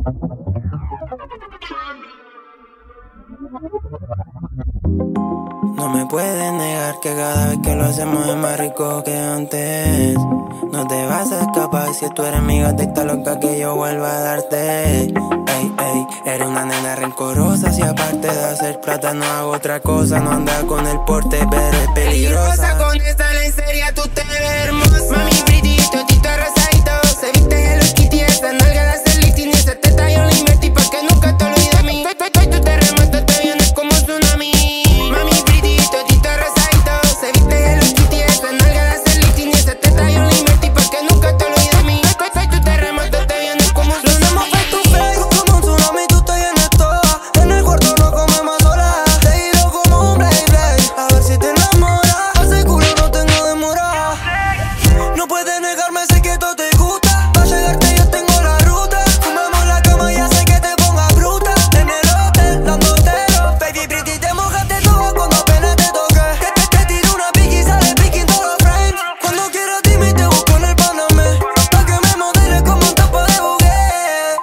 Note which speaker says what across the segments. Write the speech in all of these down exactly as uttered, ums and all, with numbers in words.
Speaker 1: No me puedes negar que cada vez que lo hacemos es más rico que antes. No te vas a escapar si tú eres mi gatita loca que yo vuelva a darte. Ey, ey, eres una nena rencorosa. Si aparte de hacer plata no hago otra cosa. No anda con el porte, pero es peligrosa.
Speaker 2: Con esta lencería tú te ves hermosa. Mami, pretty, totito rosadito. Se viste Hello Kitty, esa nalga de hacer lifting. Y esa teta yo la invertí pa' que nunca te olvides de mí. Soy, soy tu terremoto, te vienes como un tsunami. Mami, pretty, totito rosadito. Se viste Hello Kitty, esa nalga de hacer lifting. Y esa teta yo la invertí pa' que nunca te olvides de mí. Soy, soy tu terremoto, te vienes como un tsunami.
Speaker 1: Lo hacemos face to face, como un tsunami, tú te vienes toda. En el cuarto no comemos sola. Te giro como un Blade Blade, a ver si te enamoras. Hace culo no tengo demora. No puedes negarme, sé que todo te gusta. Pa' llegarte yo tengo la ruta. Fumamos la cama y hace que te pongas bruta. En el hotel, dándotelo. Baby pretty, te mojaste toda cuando apenas te toqué. Te, te, te tiro una piqui y sale piqui en todos los frames. Cuando quieras dime y te busco en el Panamé. Pa' que me modeles como un topo de bugué.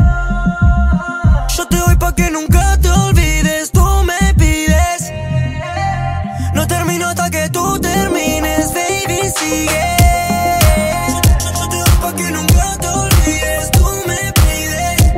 Speaker 1: Yo te doy pa' que nunca te olvides. Tú me pides. No termino hasta que tú termines, baby, sigue. Yo te doy pa' que nunca te olvides. Tú me pides.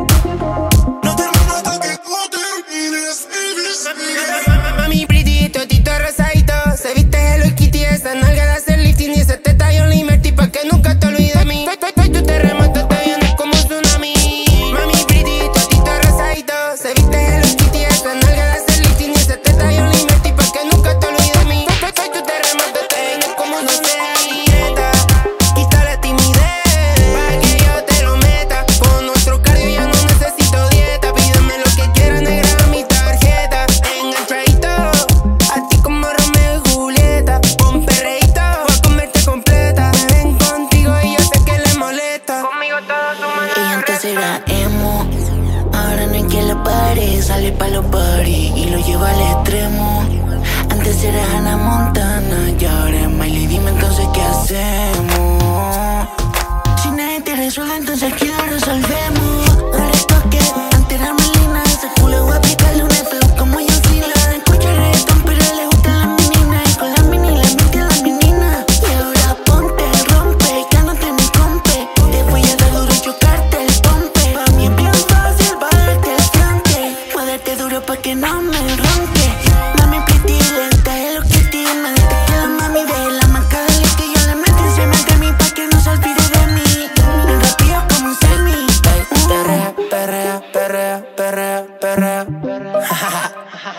Speaker 1: No termino hasta que tú termines, baby, sigue.
Speaker 2: Mami, pretty, totito rosadito. Se viste Hello Kitty, esa nalga de hacer lifting. Y esa teta yo la invertí pa' que nunca te olvides de mí. Soy, soy, soy tu terremoto, te vienes como un tsunami. Mami, pretty, totito rosadito. Se viste Hello Kitty, esa nalga de hacer lifting. Y esa teta yo la invertí pa' que nunca te olvides de mí. Soy, soy, soy tu terremoto, te vienes como una dieta. Quita la timidez, pa' que yo te lo meta. Con nuestro cardio ya no necesito dieta. Pídeme lo que quieras, negra, mi tarjeta. Enganchadito, así como Romeo y Julieta. Con perreíto, voy a comerte completa. Me ven contigo y yo sé que le molesta. Conmigo todo suma.
Speaker 3: Ella antes era emo, ahora no hay que la pare. Sale pa' los party y lo lleva al extremo. Antes era Hannah Montana y ahora es Miley. Dime entonces qué hacemos. Si nadie te resuelve, entonces aquí lo resolvemos. Ahora es toque, antes era Melina. Ese culo voy a aplicarle un F como yo sí la. Escucha reggaetón pero le gustan las meninas. Y con las mini le mete a las meninas. Y ahora ponte, rompe, que no te me compe. Te voy a dar duro y chocarte el pompe. Pa' mí es bien fácil bajarte el frente. Joderte duro pa' que no me ronque. Mami pretty, lenta, Hello Kitty. Me detecta la mami de la marca de que yo le meto encima de mí pa' que no se olvide de mí. Bien rápido como un semi.
Speaker 1: Perrea, perrea, perrea, perrea, perrea.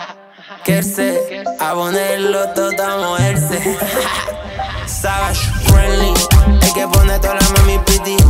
Speaker 1: Querse, a ponerlo todo a moverse. Savage, friendly, el que pone toda la mami pretty.